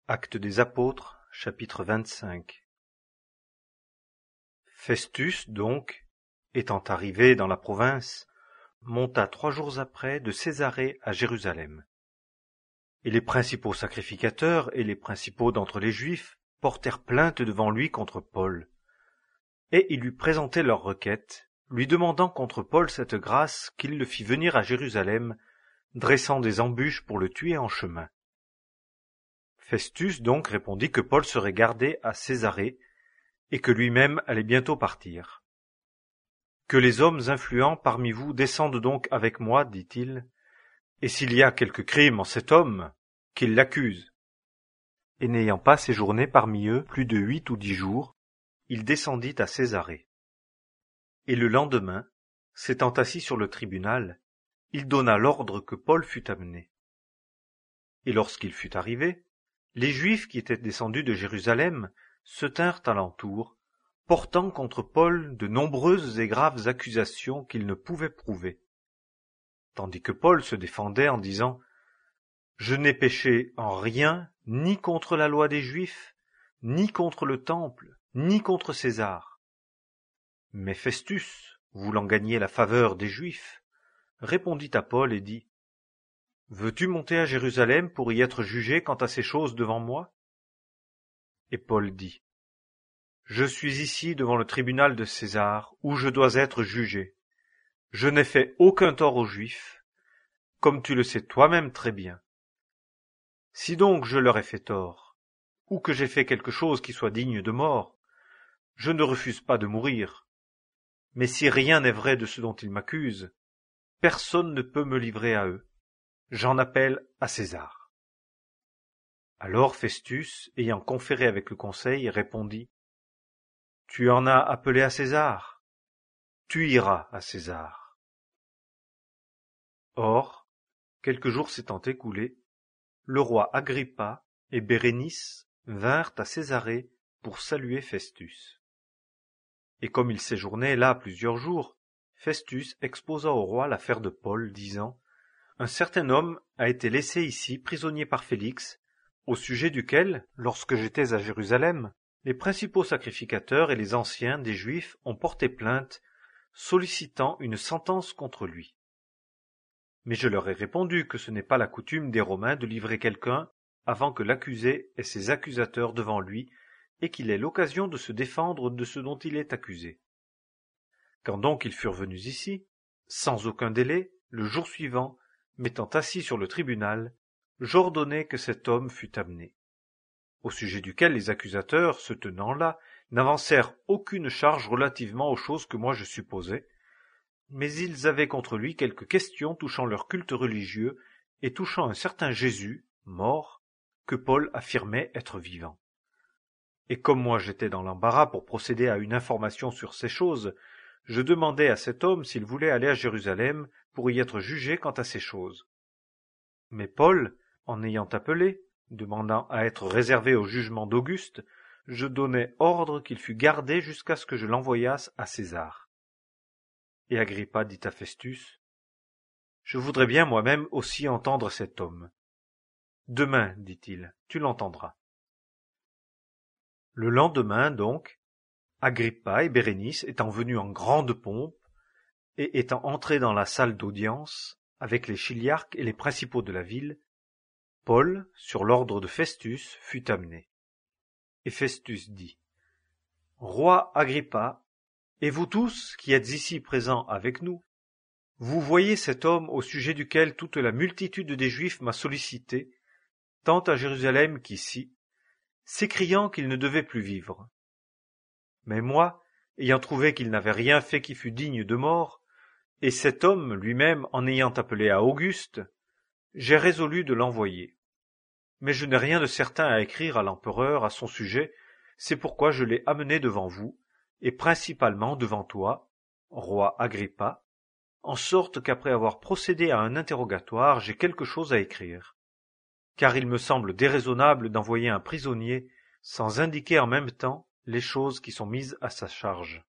Actes des Apôtres, chapitre 25. Festus, donc, étant arrivé dans la province, monta 3 jours après de Césarée à Jérusalem. Et les principaux sacrificateurs et les principaux d'entre les Juifs portèrent plainte devant lui contre Paul. Et ils lui présentaient leur requête, lui demandant contre Paul cette grâce qu'il le fît venir à Jérusalem, dressant des embûches pour le tuer en chemin. Festus donc répondit que Paul serait gardé à Césarée et que lui-même allait bientôt partir. « Que les hommes influents parmi vous descendent donc avec moi, dit-il, et s'il y a quelque crime en cet homme, qu'ils l'accusent. » Et n'ayant pas séjourné parmi eux plus de 8 ou 10 jours, il descendit à Césarée. Et le lendemain, s'étant assis sur le tribunal, il donna l'ordre que Paul fût amené. Et lorsqu'il fut arrivé, les Juifs qui étaient descendus de Jérusalem se tinrent alentour, portant contre Paul de nombreuses et graves accusations qu'ils ne pouvaient prouver. Tandis que Paul se défendait en disant « Je n'ai péché en rien, ni contre la loi des Juifs, ni contre le temple, ni contre César. » Mais Festus, voulant gagner la faveur des Juifs, répondit à Paul et dit « Veux-tu monter à Jérusalem pour y être jugé quant à ces choses devant moi ?» Et Paul dit « Je suis ici devant le tribunal de César, où je dois être jugé. Je n'ai fait aucun tort aux Juifs, comme tu le sais toi-même très bien. Si donc je leur ai fait tort, ou que j'ai fait quelque chose qui soit digne de mort, je ne refuse pas de mourir. Mais si rien n'est vrai de ce dont ils m'accusent, personne ne peut me livrer à eux. J'en appelle à César. » Alors Festus, ayant conféré avec le conseil, répondit « Tu en as appelé à César, tu iras à César. » Or, quelques jours s'étant écoulés, le roi Agrippa et Bérénice vinrent à Césarée pour saluer Festus. Et comme il séjournait là plusieurs jours, Festus exposa au roi l'affaire de Paul, disant « Un certain homme a été laissé ici prisonnier par Félix, au sujet duquel, lorsque j'étais à Jérusalem, les principaux sacrificateurs et les anciens des Juifs ont porté plainte, sollicitant une sentence contre lui. Mais je leur ai répondu que ce n'est pas la coutume des Romains de livrer quelqu'un avant que l'accusé ait ses accusateurs devant lui et qu'il ait l'occasion de se défendre de ce dont il est accusé. Quand donc ils furent venus ici, sans aucun délai, le jour suivant, m'étant assis sur le tribunal, j'ordonnai que cet homme fût amené, au sujet duquel les accusateurs, se tenant là, n'avancèrent aucune charge relativement aux choses que moi je supposais, mais ils avaient contre lui quelques questions touchant leur culte religieux et touchant un certain Jésus, mort, que Paul affirmait être vivant. Et comme moi j'étais dans l'embarras pour procéder à une information sur ces choses, je demandai à cet homme s'il voulait aller à Jérusalem pour y être jugé quant à ces choses. Mais Paul, en ayant appelé, demandant à être réservé au jugement d'Auguste, je donnai ordre qu'il fût gardé jusqu'à ce que je l'envoyasse à César. Et Agrippa dit à Festus, « Je voudrais bien moi-même aussi entendre cet homme. » « Demain, dit-il, tu l'entendras. » Le lendemain, donc, Agrippa et Bérénice étant venus en grande pompe, et étant entrés dans la salle d'audience, avec les chiliarques et les principaux de la ville, Paul, sur l'ordre de Festus, fut amené. Et Festus dit, « Roi Agrippa, et vous tous qui êtes ici présents avec nous, vous voyez cet homme au sujet duquel toute la multitude des Juifs m'a sollicité, tant à Jérusalem qu'ici, s'écriant qu'il ne devait plus vivre. Mais moi, ayant trouvé qu'il n'avait rien fait qui fût digne de mort, et cet homme lui-même en ayant appelé à Auguste, j'ai résolu de l'envoyer. Mais je n'ai rien de certain à écrire à l'empereur à son sujet, c'est pourquoi je l'ai amené devant vous, et principalement devant toi, roi Agrippa, en sorte qu'après avoir procédé à un interrogatoire, j'ai quelque chose à écrire. Car il me semble déraisonnable d'envoyer un prisonnier sans indiquer en même temps les choses qui sont mises à sa charge.